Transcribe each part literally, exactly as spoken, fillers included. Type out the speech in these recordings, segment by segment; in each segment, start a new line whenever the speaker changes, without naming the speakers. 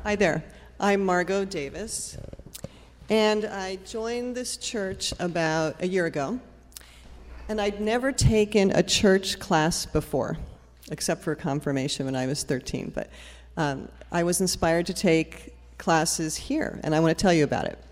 Hi there. I'm Margot Davis, and I joined this church about a year ago, and I'd never taken a church class before, except for confirmation when I was thirteen, but um, I was inspired to take classes here, and I want to tell you about it.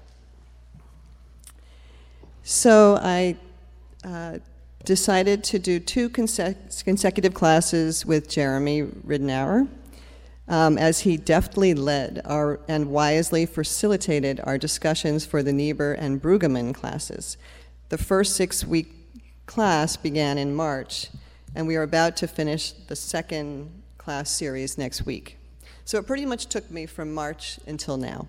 So I uh, decided to do two conse- consecutive classes with Jeremy Ridenour, um, as he deftly led our and wisely facilitated our discussions for the Niebuhr and Brueggemann classes. The first six-week class began in March, and we are about to finish the second class series next week. So it pretty much took me from March until now.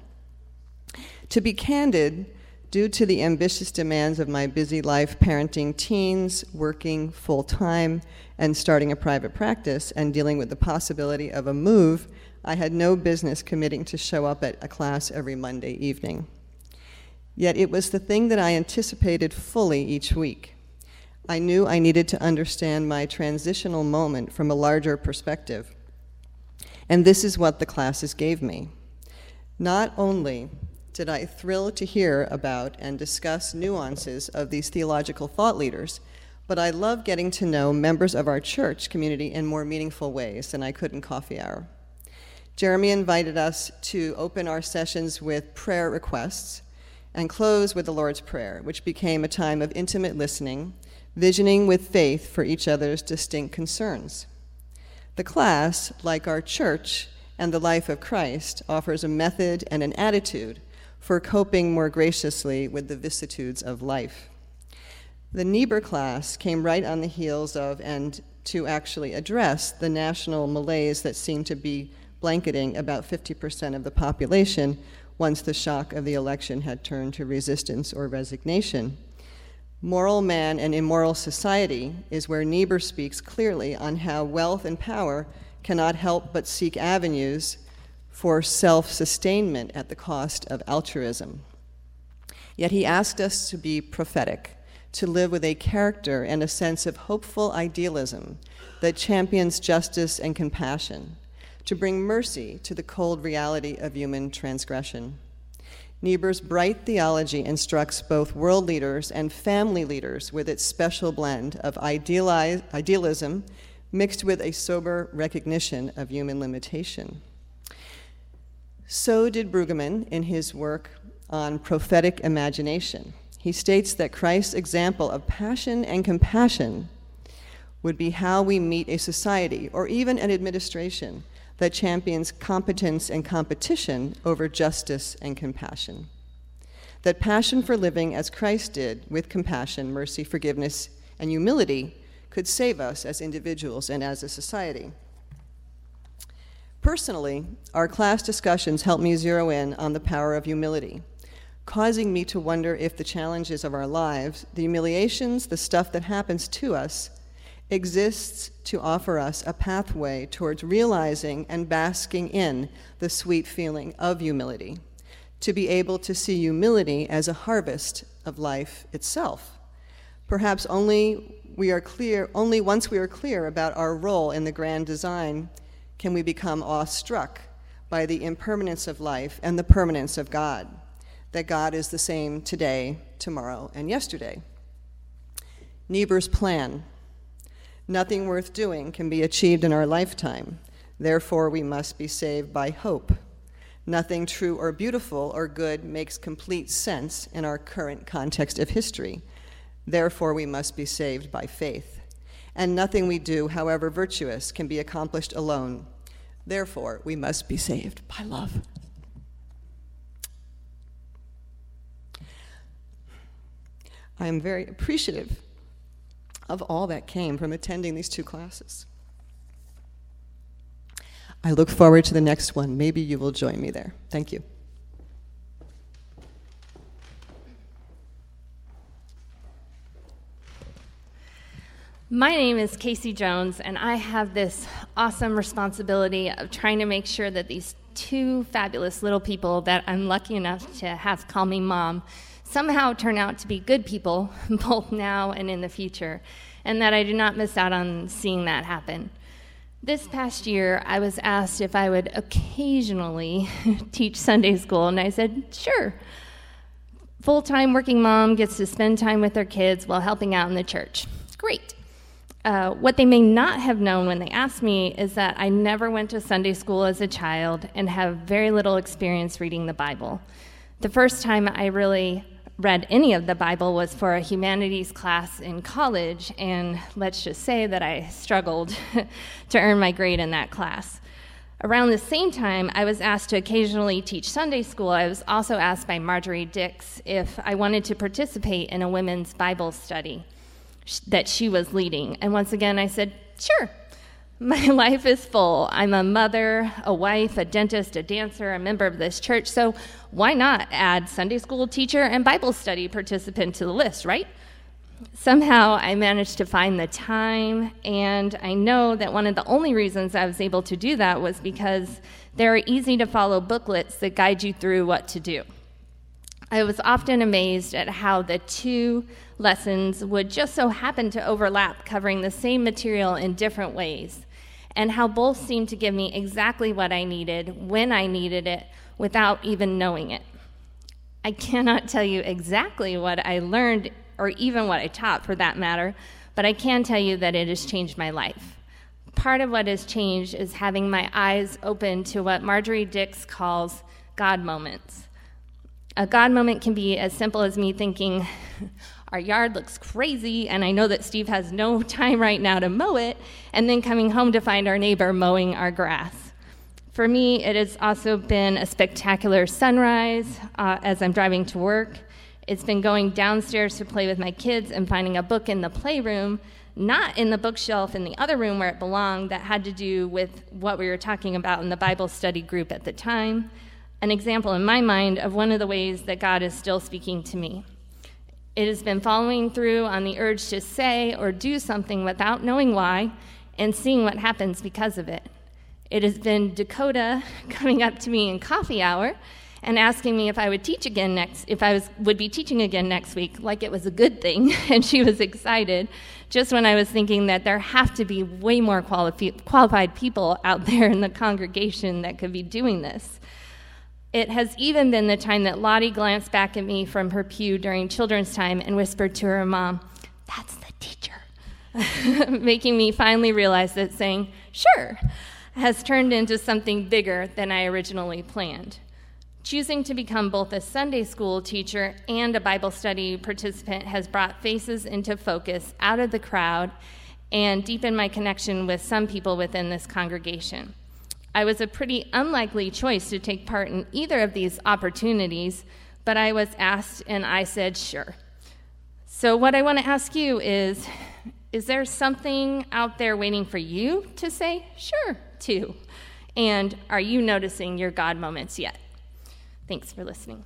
To be candid, due to the ambitious demands of my busy life parenting teens, working full-time, and starting a private practice, and dealing with the possibility of a move, I had no business committing to show up at a class every Monday evening. Yet it was the thing that I anticipated fully each week. I knew I needed to understand my transitional moment from a larger perspective. And this is what the classes gave me. Not only did I thrill to hear about and discuss nuances of these theological thought leaders, but I love getting to know members of our church community in more meaningful ways than I could in coffee hour. Jeremy invited us to open our sessions with prayer requests and close with the Lord's Prayer, which became a time of intimate listening, visioning with faith for each other's distinct concerns. The class, like our church and the life of Christ, offers a method and an attitude for coping more graciously with the vicissitudes of life. The Niebuhr class came right on the heels of and to actually address the national malaise that seemed to be blanketing about fifty percent of the population once the shock of the election had turned to resistance or resignation. Moral man and immoral society is where Niebuhr speaks clearly on how wealth and power cannot help but seek avenues for self-sustainment at the cost of altruism. Yet he asked us to be prophetic, to live with a character and a sense of hopeful idealism that champions justice and compassion, to bring mercy to the cold reality of human transgression. Niebuhr's bright theology instructs both world leaders and family leaders with its special blend of idealize, idealism mixed with a sober recognition of human limitation. So did Brueggemann in his work on prophetic imagination. He states that Christ's example of passion and compassion would be how we meet a society or even an administration that champions competence and competition over justice and compassion. That passion for living as Christ did, with compassion, mercy, forgiveness, and humility, could save us as individuals and as a society. Personally, our class discussions helped me zero in on the power of humility, causing me to wonder if the challenges of our lives, the humiliations, the stuff that happens to us, exists to offer us a pathway towards realizing and basking in the sweet feeling of humility, to be able to see humility as a harvest of life itself. Perhaps only we are clear, only once we are clear about our role in the grand design can we become awestruck by the impermanence of life and the permanence of God, that God is the same today, tomorrow, and yesterday. Niebuhr's plan. Nothing worth doing can be achieved in our lifetime. Therefore, we must be saved by hope. Nothing true or beautiful or good makes complete sense in our current context of history. Therefore, we must be saved by faith. And nothing we do, however virtuous, can be accomplished alone. Therefore, we must be saved by love. I am very appreciative of all that came from attending these two classes. I look forward to the next one. Maybe you will join me there. Thank you.
My name is Casey Jones, and I have this awesome responsibility of trying to make sure that these two fabulous little people that I'm lucky enough to have call me Mom somehow turn out to be good people, both now and in the future, and that I do not miss out on seeing that happen. This past year, I was asked if I would occasionally teach Sunday school, and I said, sure. Full-time working mom gets to spend time with their kids while helping out in the church. Great. Uh, what they may not have known when they asked me is that I never went to Sunday school as a child and have very little experience reading the Bible. The first time I really read any of the Bible was for a humanities class in college, and let's just say that I struggled to earn my grade in that class. Around the same time I was asked to occasionally teach Sunday school, I was also asked by Marjorie Dix if I wanted to participate in a women's Bible study that she was leading. And once again, I said, sure. My life is full. I'm a mother, a wife, a dentist, a dancer, a member of this church, so why not add Sunday school teacher and Bible study participant to the list, right? Somehow I managed to find the time, and I know that one of the only reasons I was able to do that was because there are easy-to-follow booklets that guide you through what to do. I was often amazed at how the two lessons would just so happen to overlap, covering the same material in different ways, and how both seemed to give me exactly what I needed, when I needed it, without even knowing it. I cannot tell you exactly what I learned, or even what I taught for that matter, but I can tell you that it has changed my life. Part of what has changed is having my eyes open to what Marjorie Dix calls God moments. A God moment can be as simple as me thinking, our yard looks crazy, and I know that Steve has no time right now to mow it, and then coming home to find our neighbor mowing our grass. For me, it has also been a spectacular sunrise uh, as I'm driving to work. It's been going downstairs to play with my kids and finding a book in the playroom, not in the bookshelf in the other room where it belonged, that had to do with what we were talking about in the Bible study group at the time. An example in my mind of one of the ways that God is still speaking to me. It has been following through on the urge to say or do something without knowing why and seeing what happens because of it. It has been Dakota coming up to me in coffee hour and asking me if I would teach again next, if I was would be teaching again next week, like it was a good thing, and she was excited, just when I was thinking that there have to be way more quali- qualified people out there in the congregation that could be doing this. It has even been the time that Lottie glanced back at me from her pew during children's time and whispered to her mom, "That's the teacher," making me finally realize that saying, "sure," has turned into something bigger than I originally planned. Choosing to become both a Sunday school teacher and a Bible study participant has brought faces into focus out of the crowd and deepened my connection with some people within this congregation. I was a pretty unlikely choice to take part in either of these opportunities, but I was asked and I said sure. So what I want to ask you is, is there something out there waiting for you to say sure to? And are you noticing your God moments yet? Thanks for listening.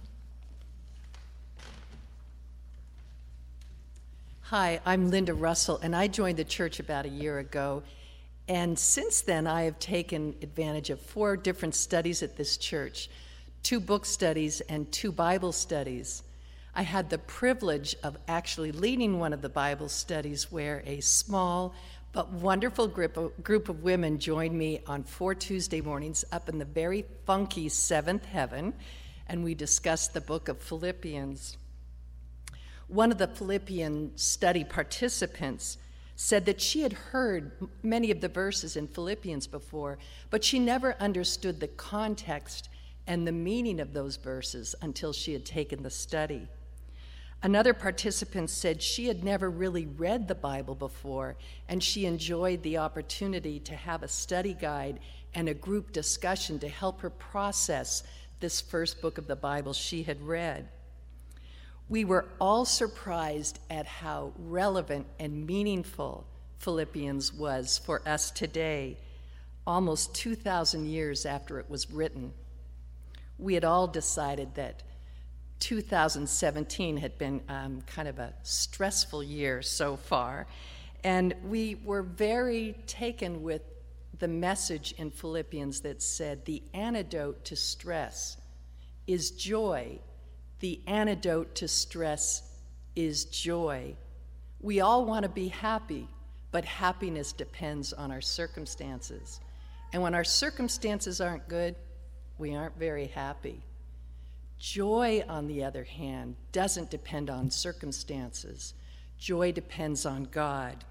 Hi, I'm Linda Russell, and I joined the church about a year ago. And since then, I have taken advantage of four different studies at this church, two book studies and two Bible studies. I had the privilege of actually leading one of the Bible studies where a small but wonderful group of, group of women joined me on four Tuesday mornings up in the very funky seventh heaven, and we discussed the book of Philippians. One of the Philippian study participants said that she had heard many of the verses in Philippians before, but she never understood the context and the meaning of those verses until she had taken the study. Another participant said she had never really read the Bible before, and she enjoyed the opportunity to have a study guide and a group discussion to help her process this first book of the Bible she had read. We were all surprised at how relevant and meaningful Philippians was for us today, almost two thousand years after it was written. We had all decided that two thousand seventeen had been um, kind of a stressful year so far, and we were very taken with the message in Philippians that said the antidote to stress is joy. The antidote to stress is joy. We all want to be happy, but happiness depends on our circumstances. And when our circumstances aren't good, we aren't very happy. Joy, on the other hand, doesn't depend on circumstances. Joy depends on God.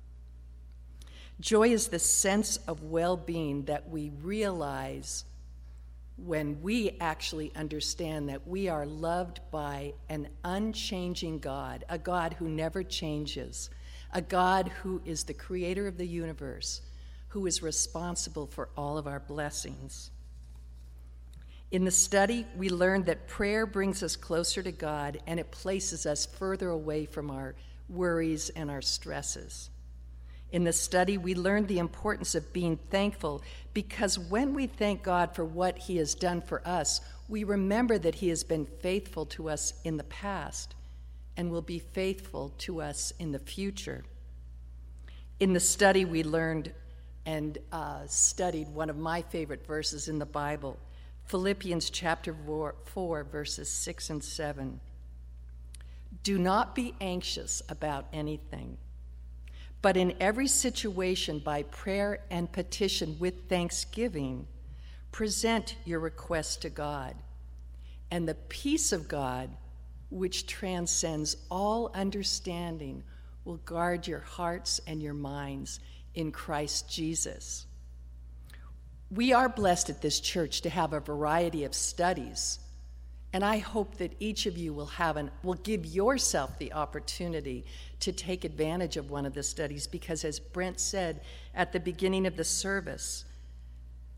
Joy is the sense of well-being that we realize when we actually understand that we are loved by an unchanging God, a God who never changes, a God who is the creator of the universe, who is responsible for all of our blessings. In the study, we learned that prayer brings us closer to God and it places us further away from our worries and our stresses. In the study, we learned the importance of being thankful because when we thank God for what he has done for us, we remember that he has been faithful to us in the past and will be faithful to us in the future. In the study, we learned and uh, studied one of my favorite verses in the Bible, Philippians chapter four, four, verses six and seven. Do not be anxious about anything, but in every situation by prayer and petition with thanksgiving, present your requests to God. And the peace of God, which transcends all understanding, will guard your hearts and your minds in Christ Jesus. We are blessed at this church to have a variety of studies, and I hope that each of you will have an, will give yourself the opportunity to take advantage of one of the studies because, as Brent said at the beginning of the service,